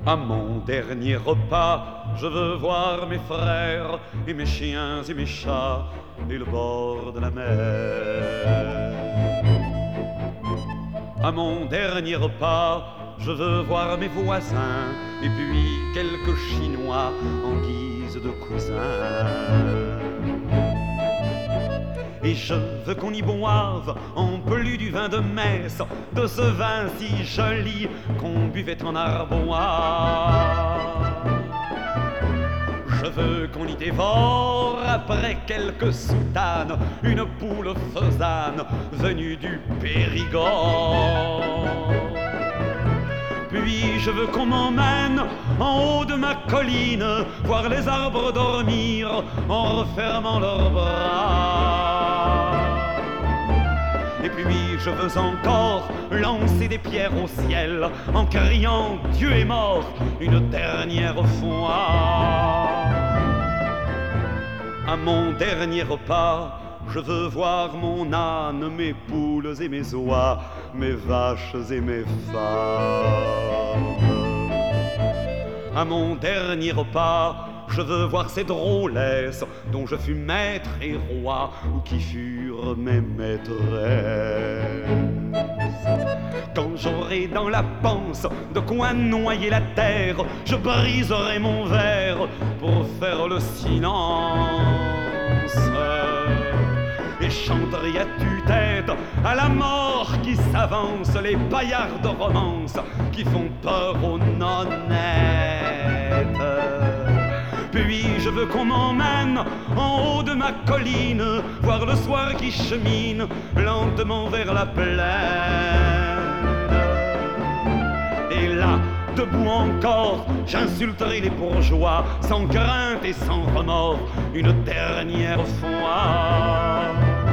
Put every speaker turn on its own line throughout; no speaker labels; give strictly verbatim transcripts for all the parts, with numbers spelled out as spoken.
À mon dernier repas, je veux voir mes frères et mes chiens et mes chats et le bord de la mer. À mon dernier repas, je veux voir mes voisins et puis quelques Chinois en guise de cousins. Et je veux qu'on y boive en plus du vin de messe, de ce vin si joli qu'on buvait en Arbois. Je veux qu'on y dévore, après quelques soutanes, une poule faisane venue du Périgord. Puis je veux qu'on m'emmène en haut de ma colline, voir les arbres dormir en refermant leurs bras. Et puis je veux encore lancer des pierres au ciel en criant Dieu est mort une dernière fois. À mon dernier repas, je veux voir mon âne, mes poules et mes oies, mes vaches et mes femmes. À mon dernier repas, je veux voir ces drôlesses dont je fus maître et roi ou qui furent mes maîtresses. Quand j'aurai dans la panse de quoi noyer la terre, je briserai mon verre pour faire le silence et chanterai à tue-tête à la mort qui s'avance les paillards de romance qui font peur aux nonnettes. Puis je veux qu'on m'emmène en haut de ma colline, voir le soir qui chemine lentement vers la plaine. Et là, debout encore, j'insulterai les bourgeois, sans crainte et sans remords, une dernière fois.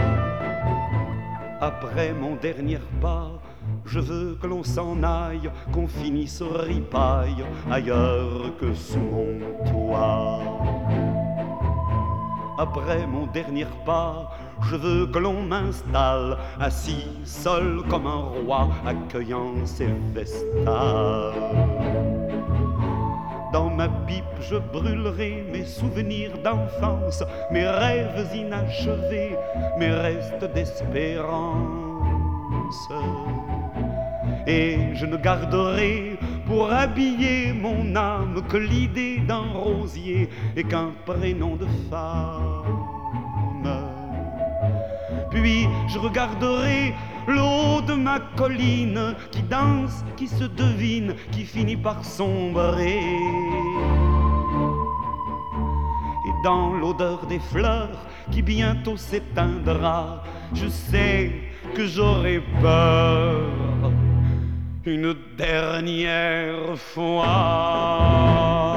Après mon dernier pas, je veux que l'on s'en aille, qu'on finisse ripaille ailleurs que sous mon toit. Après mon dernier pas, je veux que l'on m'installe, assis seul comme un roi, accueillant ses vestales. Dans ma pipe, je brûlerai mes souvenirs d'enfance, mes rêves inachevés, mes restes d'espérance. Et je ne garderai pour habiller mon âme que l'idée d'un rosier et qu'un prénom de femme. Puis je regarderai le haut de ma colline qui danse, qui se devine, qui finit par sombrer. Et dans l'odeur des fleurs qui bientôt s'éteindra, je sais que j'aurai peur une dernière fois.